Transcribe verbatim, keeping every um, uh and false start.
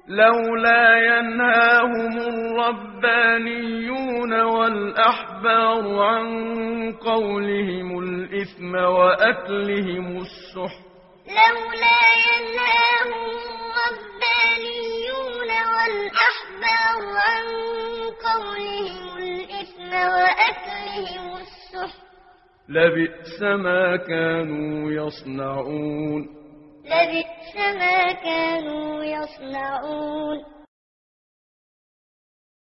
لولا ينهاهم الربانيون والأحبار عن قولهم الإثم وأكلهم السحت لولا ينهاهم الربانيون والأحبار عن قولهم الإثم وأكلهم السحت لبئس ما كانوا يصنعون لبئس ما كانوا يصنعون